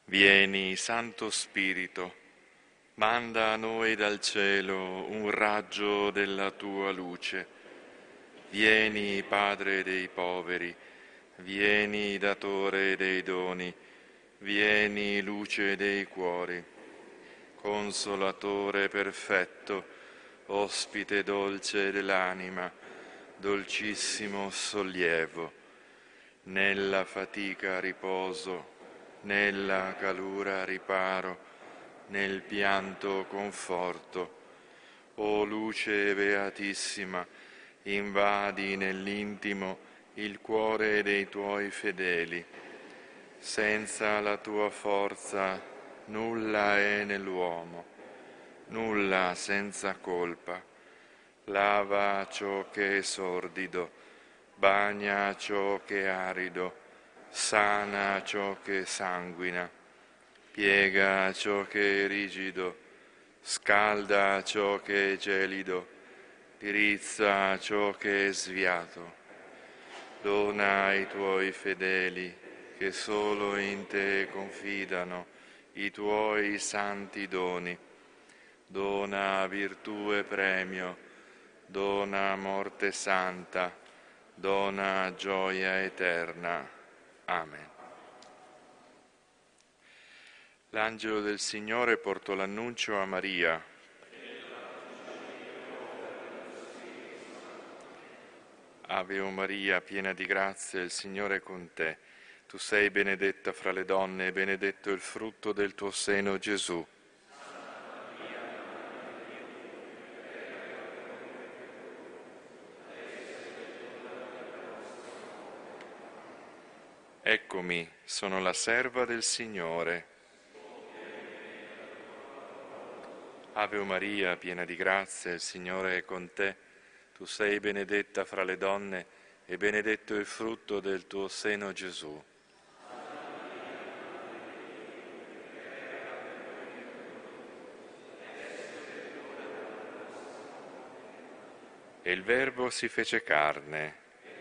Vieni, Santo Spirito, manda a noi dal cielo un raggio della tua luce. Vieni, Padre dei poveri, vieni, Datore dei doni, vieni, luce dei cuori, Consolatore perfetto, ospite dolce dell'anima, dolcissimo sollievo, nella fatica riposo, nella calura riparo, nel pianto conforto. O luce beatissima, invadi nell'intimo il cuore dei tuoi fedeli. Senza la tua forza nulla è nell'uomo, nulla senza colpa. Lava ciò che è sordido, bagna ciò che è arido, sana ciò che sanguina, piega ciò che è rigido, scalda ciò che è gelido, dirizza ciò che è sviato. Dona ai tuoi fedeli, che solo in te confidano, i tuoi santi doni. Dona virtù e premio, dona morte santa, dona gioia eterna. Amen. L'angelo del Signore portò l'annuncio a Maria. Ave o Maria, piena di grazia, il Signore è con te. Tu sei benedetta fra le donne e benedetto il frutto del tuo seno, Gesù. Eccomi, sono la serva del Signore. Ave o Maria, piena di grazia, il Signore è con te. Tu sei benedetta fra le donne e benedetto il frutto del tuo seno, Gesù. E il Verbo si fece carne.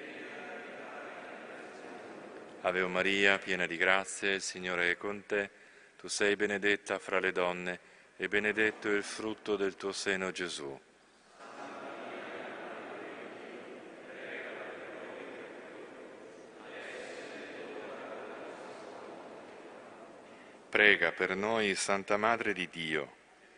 Ave o Maria, piena di grazia, il Signore è con te. Tu sei benedetta fra le donne e benedetto il frutto del tuo seno, Gesù. Prega per noi, Santa Madre di Dio.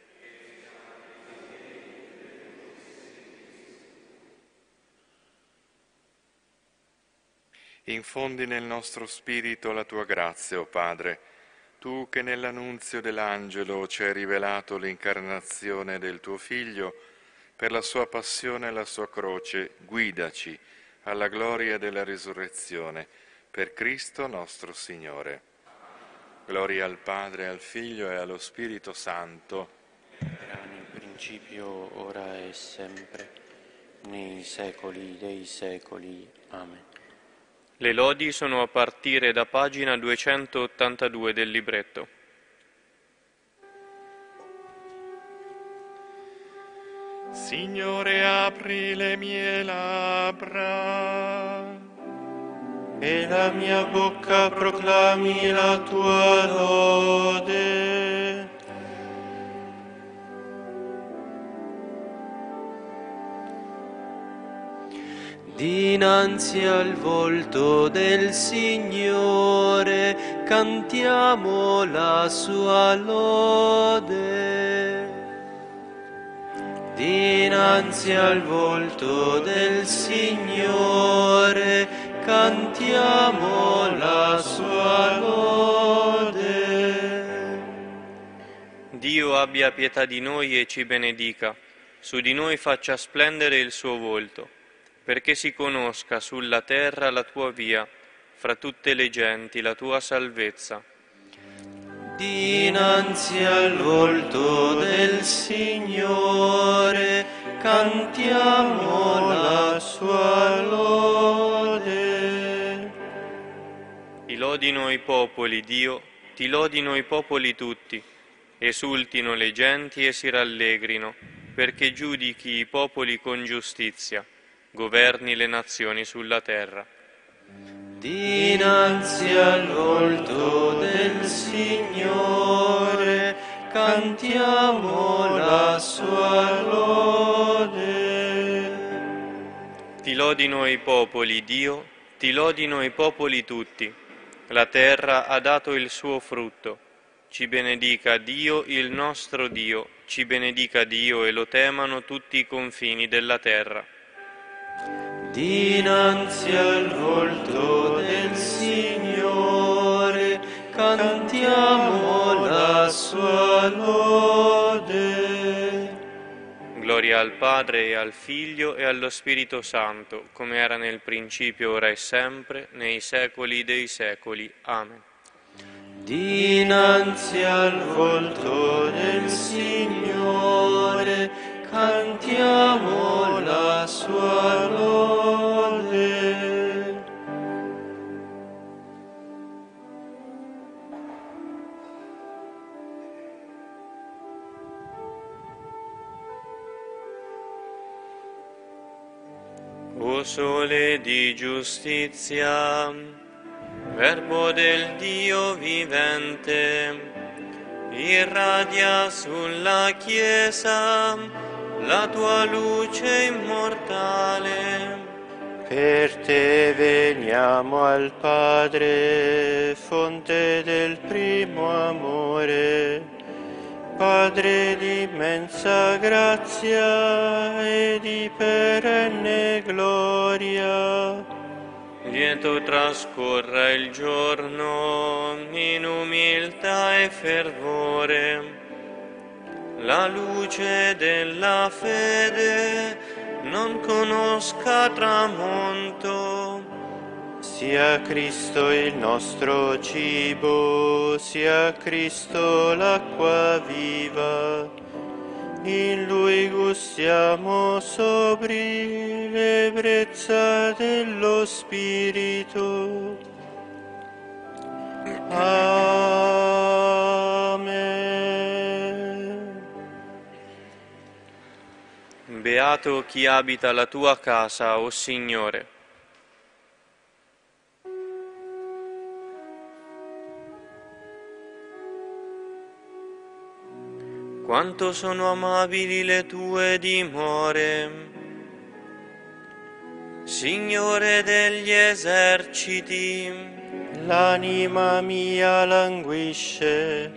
Infondi nel nostro spirito la tua grazia, o Padre, tu che nell'annunzio dell'angelo ci hai rivelato l'incarnazione del tuo Figlio, per la sua passione e la sua croce, guidaci alla gloria della risurrezione, per Cristo nostro Signore. Gloria al Padre, al Figlio e allo Spirito Santo. Era nel principio, ora e sempre, nei secoli dei secoli. Amen. Le lodi sono a partire da pagina 282 del libretto. Signore, apri le mie labbra e la mia bocca proclami la tua lode. Dinanzi al volto del Signore cantiamo la sua lode. Dinanzi al volto del Signore cantiamo la sua lode. Dio abbia pietà di noi e ci benedica, su di noi faccia splendere il suo volto, perché si conosca sulla terra la tua via, fra tutte le genti la tua salvezza. Dinanzi al volto del Signore cantiamo la sua lode. Ti lodino i popoli, Dio, ti lodino i popoli tutti, esultino le genti e si rallegrino, perché giudichi i popoli con giustizia, governi le nazioni sulla terra. Dinanzi al volto del Signore cantiamo la sua lode. Ti lodino i popoli, Dio, ti lodino i popoli tutti. La terra ha dato il suo frutto. Ci benedica Dio, il nostro Dio, ci benedica Dio e lo temano tutti i confini della terra. Dinanzi al volto del Signore cantiamo la sua lode. Gloria al Padre e al Figlio e allo Spirito Santo, come era nel principio, ora e sempre, nei secoli dei secoli. Amen. Dinanzi al volto del Signore cantiamo la sua lode. O sole di giustizia, Verbo del Dio vivente, irradia sulla Chiesa la tua luce immortale. Per te veniamo al Padre, fonte del primo amore, Padre di immensa grazia e di perenne gloria. Lieto trascorra il giorno in umiltà e fervore, la luce della fede non conosca tramonto. Sia Cristo il nostro cibo, sia Cristo l'acqua viva, in Lui gustiamo sobri l'ebbrezza dello Spirito. Amen. Beato chi abita la tua casa, o Signore. Quanto sono amabili le tue dimore, Signore degli eserciti. L'anima mia languisce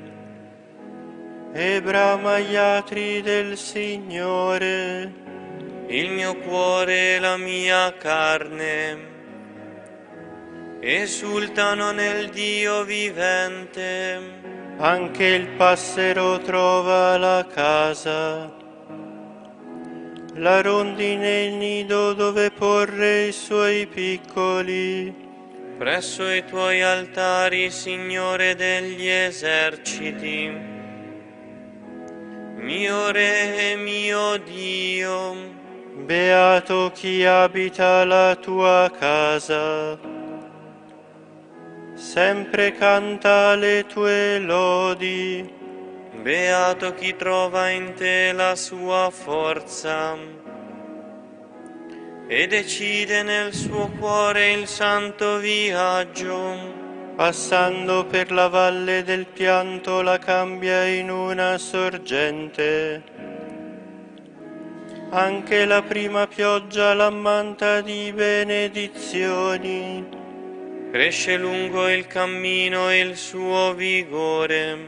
e brama gli atri del Signore. Il mio cuore e la mia carne esultano nel Dio vivente. Anche il passero trova la casa, la rondine il nido dove porre i suoi piccoli. Presso i tuoi altari, Signore degli eserciti, mio Re e mio Dio. Beato chi abita la tua casa, sempre canta le tue lodi. Beato chi trova in te la sua forza e decide nel suo cuore il santo viaggio. Passando per la valle del pianto la cambia in una sorgente. Anche la prima pioggia l'ammanta di benedizioni. Cresce lungo il cammino il suo vigore,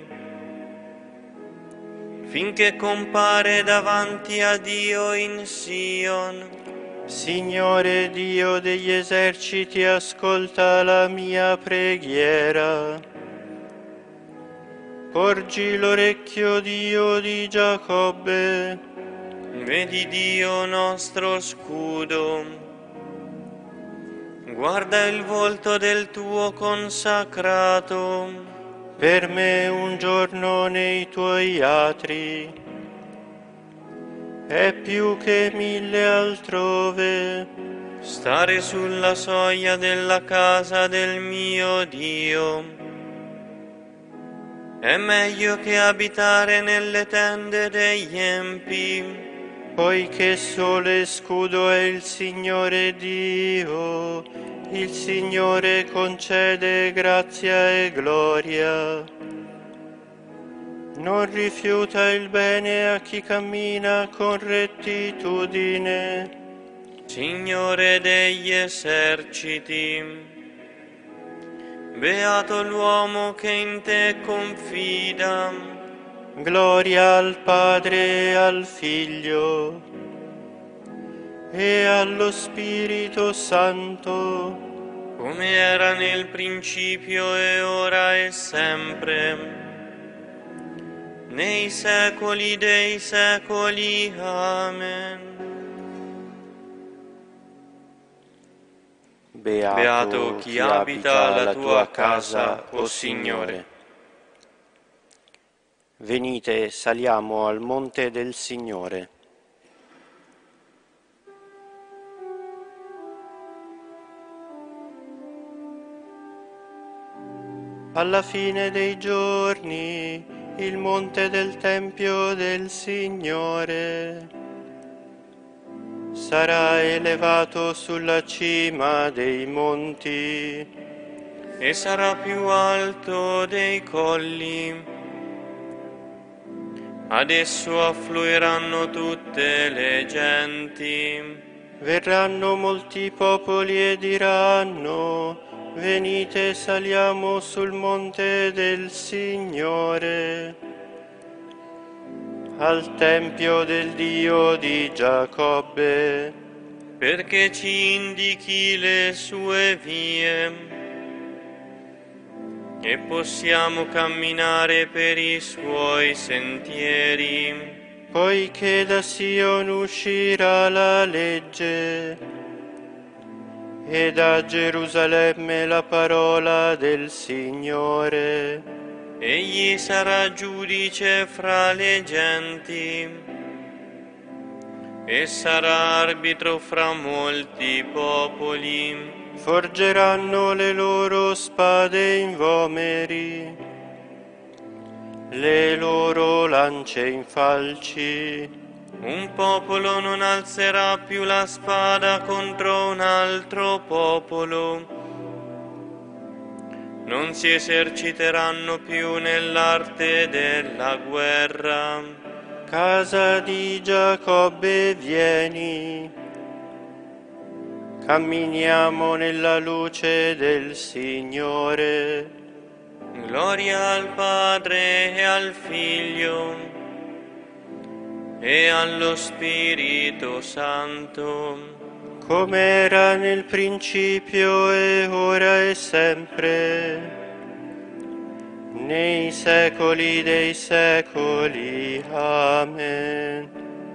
finché compare davanti a Dio in Sion. Signore Dio degli eserciti, ascolta la mia preghiera. Porgi l'orecchio, Dio di Giacobbe. Vedi Dio nostro scudo. Guarda il volto del tuo consacrato. Per me un giorno nei tuoi atri è più che 1000 altrove. Stare sulla soglia della casa del mio Dio è meglio che abitare nelle tende degli empi. Poiché sole e scudo è il Signore Dio, il Signore concede grazia e gloria. Non rifiuta il bene a chi cammina con rettitudine. Signore degli eserciti, beato l'uomo che in te confida. Gloria al Padre e al Figlio e allo Spirito Santo, come era nel principio e ora e sempre, nei secoli dei secoli. Amen. Beato chi abita la tua casa, o Signore. Venite, saliamo al monte del Signore. alla fine dei giorni, il monte del Tempio del Signore sarà elevato sulla cima dei monti e sarà più alto dei colli. Ad esso affluiranno tutte le genti. Verranno molti popoli e diranno: venite, saliamo sul monte del Signore, al Tempio del Dio di Giacobbe, perché ci indichi le sue vie e possiamo camminare per i suoi sentieri. poiché da Sion uscirà la legge e da Gerusalemme la parola del Signore. Egli sarà giudice fra le genti e sarà arbitro fra molti popoli. Forgeranno le loro spade in vomeri, le loro lance in falci. Un popolo non alzerà più la spada contro un altro popolo. Non si eserciteranno più nell'arte della guerra. Casa di Giacobbe, vieni, camminiamo nella luce del Signore. Gloria al Padre e al Figlio e allo Spirito Santo, come era nel principio e ora e sempre, nei secoli dei secoli. Amen.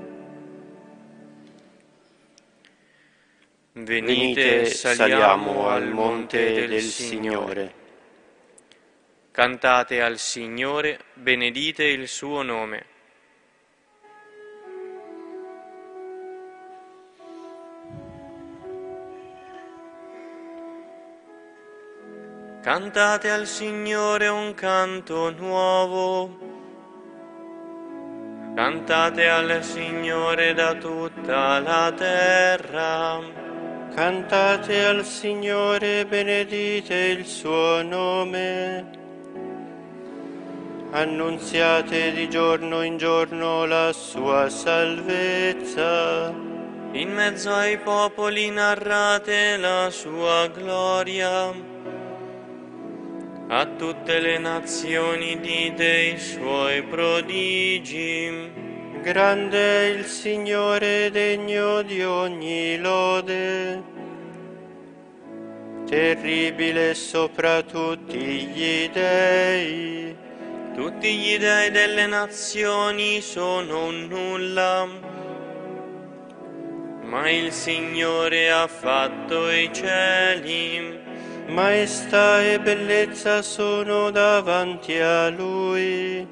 Venite, saliamo al monte del Signore. Cantate al Signore, benedite il suo nome. Cantate al Signore un canto nuovo. Cantate al Signore da tutta la terra. Cantate al Signore, benedite il suo nome. Annunziate di giorno in giorno la sua salvezza. In mezzo ai popoli narrate la sua gloria. A tutte le nazioni dite i suoi prodigi. Grande è il Signore, degno di ogni lode. Terribile sopra tutti gli dei. Tutti gli dei delle nazioni sono un nulla, ma il Signore ha fatto i cieli. Maestà e bellezza sono davanti a Lui,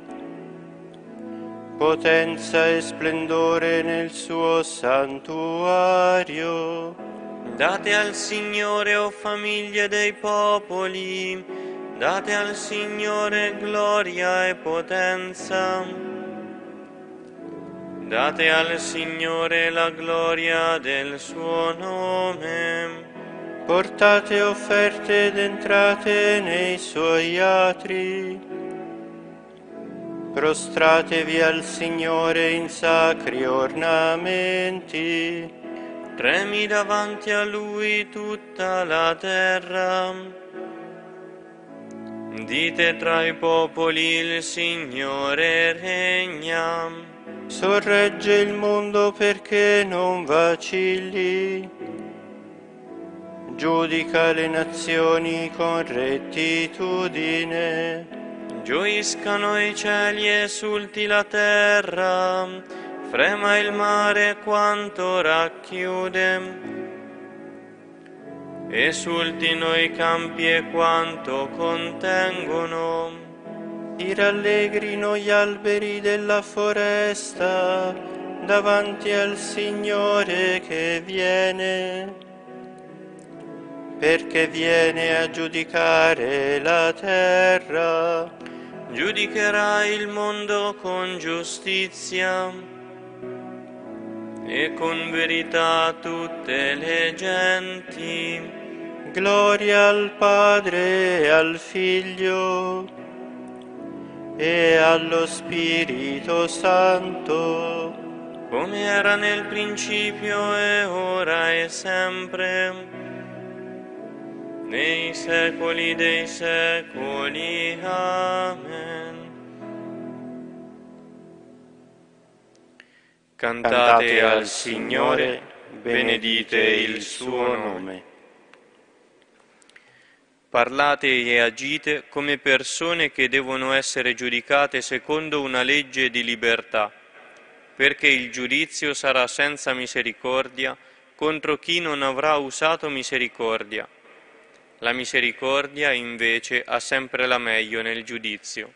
potenza e splendore nel suo santuario. Date al Signore, o famiglie dei popoli, date al Signore gloria e potenza. Date al Signore la gloria del suo nome. Portate offerte ed entrate nei suoi atri. Prostratevi al Signore in sacri ornamenti. Tremi davanti a Lui tutta la terra. Dite tra i popoli il Signore regna. Sorregge il mondo perché non vacilli. Giudica le nazioni con rettitudine. Gioiscano i cieli, esulti la terra, frema il mare quanto racchiude. Esultino i campi e quanto contengono. Si rallegrino gli alberi della foresta davanti al Signore che viene, perché viene a giudicare la terra. Giudicherà il mondo con giustizia e con verità tutte le genti. Gloria al Padre e al Figlio e allo Spirito Santo, come era nel principio e ora e sempre, nei secoli dei secoli. Amen. Cantate al Signore, benedite il suo nome. Parlate e agite come persone che devono essere giudicate secondo una legge di libertà, perché il giudizio sarà senza misericordia contro chi non avrà usato misericordia. La misericordia, invece, ha sempre la meglio nel giudizio.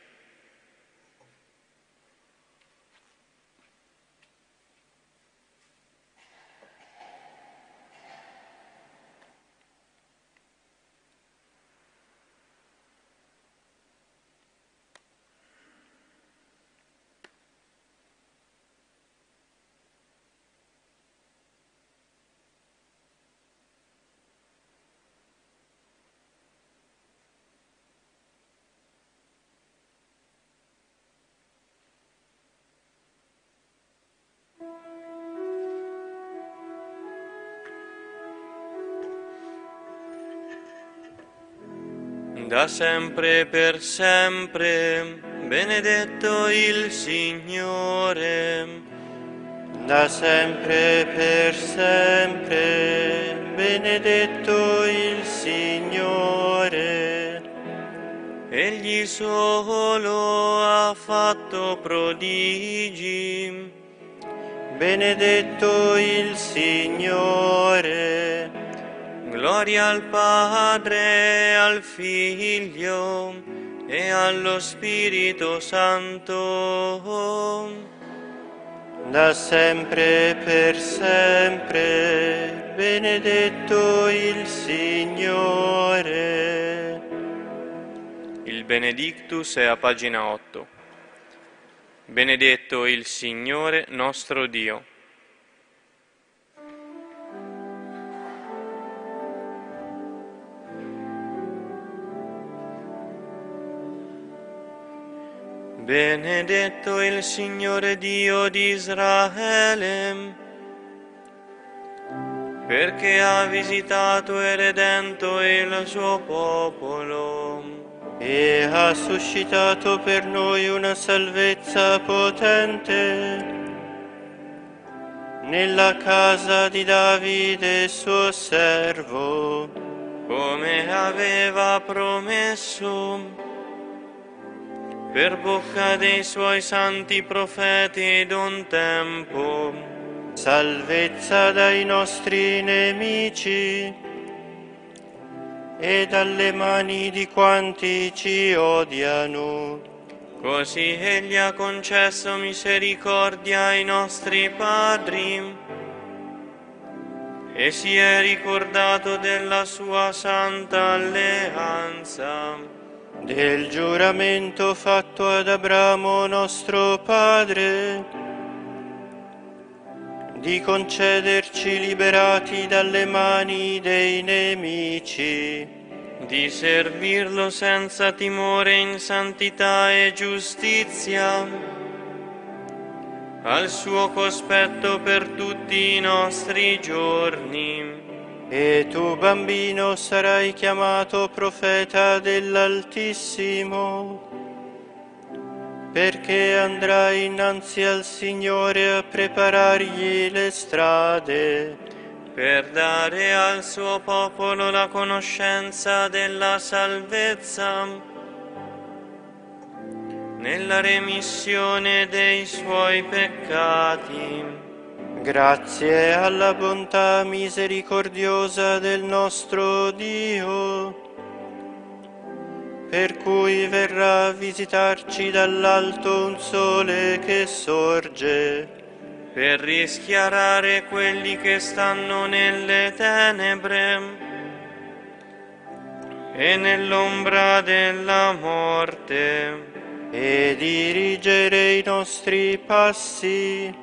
Da sempre e per sempre, benedetto il Signore. Da sempre e per sempre, benedetto il Signore. Egli solo ha fatto prodigi. Benedetto il Signore. Gloria al Padre, al Figlio e allo Spirito Santo. Da sempre e per sempre, benedetto il Signore. Il Benedictus è a pagina 8. Benedetto il Signore nostro Dio. Benedetto il Signore Dio di Israele, perché ha visitato e redento il suo popolo E ha suscitato per noi una salvezza potente nella casa di Davide suo servo, come aveva promesso per bocca dei suoi santi profeti d'un tempo. salvezza dai nostri nemici e dalle mani di quanti ci odiano. Così egli ha concesso misericordia ai nostri padri e si è ricordato della sua santa alleanza, Del giuramento fatto ad Abramo nostro padre, di concederci, liberati dalle mani dei nemici, di servirlo senza timore in santità e giustizia, al suo cospetto per tutti i nostri giorni. e tu, bambino, sarai chiamato profeta dell'Altissimo, perché andrai innanzi al Signore a preparargli le strade, per dare al suo popolo la conoscenza della salvezza, nella remissione dei suoi peccati. grazie alla bontà misericordiosa del nostro Dio, per cui verrà a visitarci dall'alto un sole che sorge, per rischiarare quelli che stanno nelle tenebre e nell'ombra della morte, e dirigere i nostri passi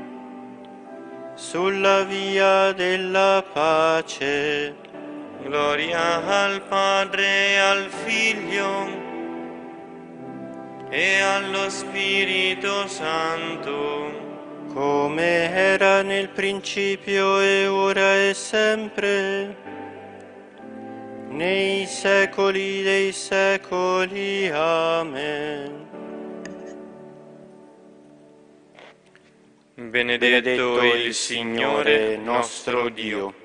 sulla via della pace. Gloria al Padre e al Figlio e allo Spirito Santo, come era nel principio e ora e sempre, nei secoli dei secoli. Amen. Benedetto il Signore nostro Dio.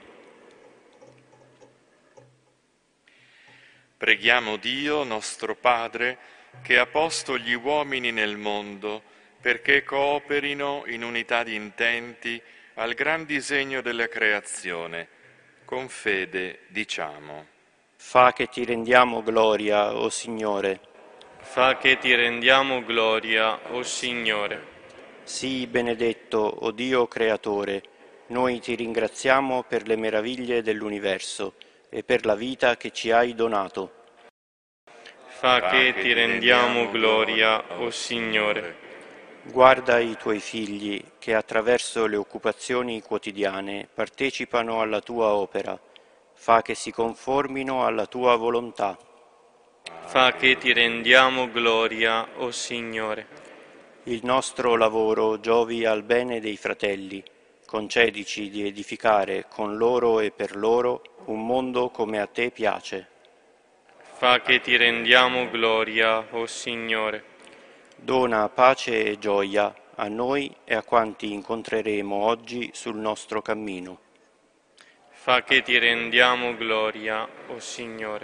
Preghiamo Dio, nostro Padre, che ha posto gli uomini nel mondo perché cooperino in unità di intenti al gran disegno della creazione. Con fede diciamo: Fa che ti rendiamo gloria, o Signore. Fa che ti rendiamo gloria, o Signore. Sii benedetto, o Dio creatore. Noi ti ringraziamo per le meraviglie dell'universo e per la vita che ci hai donato. Fa che ti rendiamo gloria, o Signore. Guarda i tuoi figli che attraverso le occupazioni quotidiane partecipano alla tua opera. Fa che si conformino alla tua volontà. Fa che ti rendiamo gloria, o Signore. Il nostro lavoro giovi al bene dei fratelli. Concedici di edificare con loro e per loro un mondo come a te piace. Fa che ti rendiamo gloria, o Signore. Dona pace e gioia a noi e a quanti incontreremo oggi sul nostro cammino. Fa che ti rendiamo gloria, o Signore.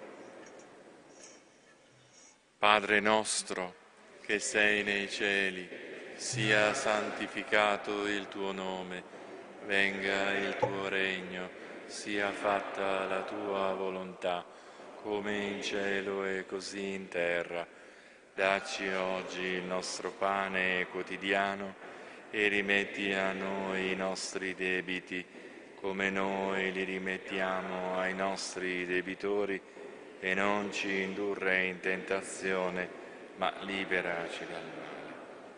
Padre nostro, che sei nei cieli, sia santificato il tuo nome, venga il tuo regno, sia fatta la tua volontà, come in cielo e così in terra. Dacci oggi il nostro pane quotidiano e rimetti a noi i nostri debiti, come noi li rimettiamo ai nostri debitori, e non ci indurre in tentazione, ma liberaci dal male.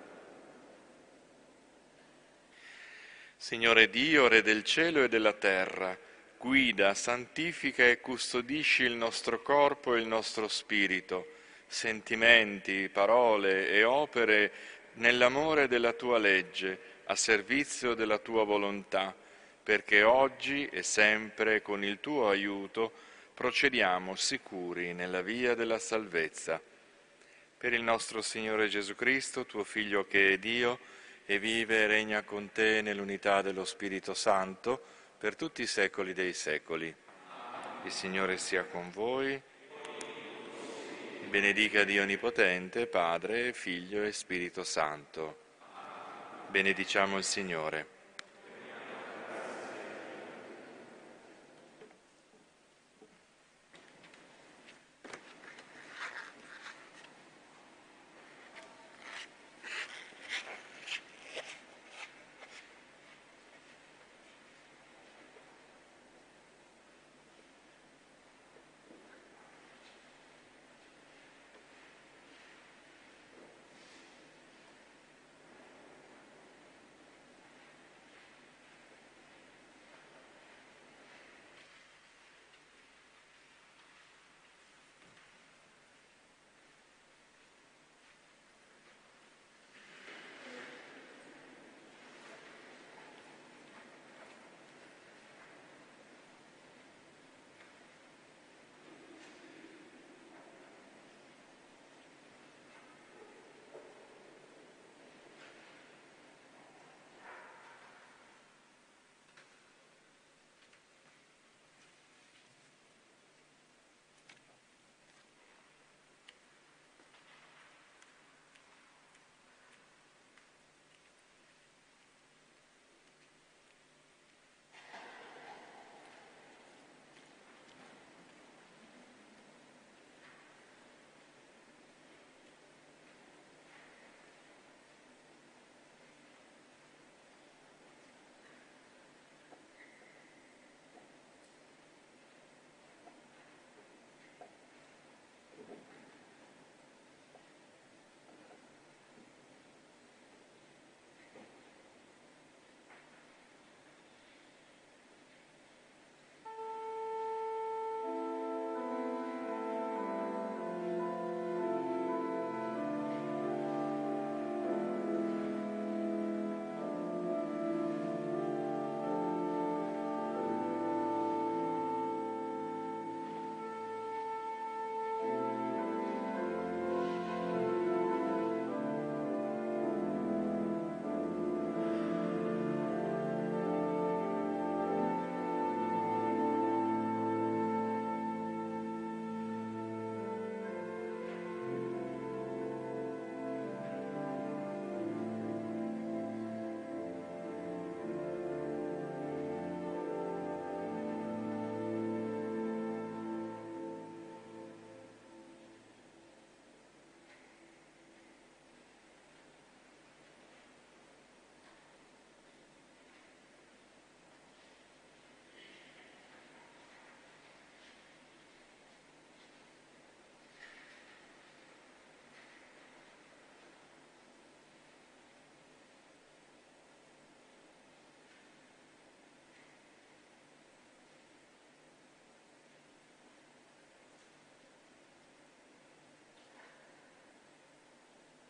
Signore Dio, Re del cielo e della terra, guida, santifica e custodisci il nostro corpo e il nostro spirito, sentimenti, parole e opere nell'amore della tua legge, a servizio della tua volontà, perché oggi e sempre con il tuo aiuto procediamo sicuri nella via della salvezza. Per il nostro Signore Gesù Cristo, tuo Figlio che è Dio e vive e regna con te nell'unità dello Spirito Santo per tutti i secoli dei secoli. Il Signore sia con voi. Benedica Dio Onnipotente, Padre, Figlio e Spirito Santo. Benediciamo il Signore.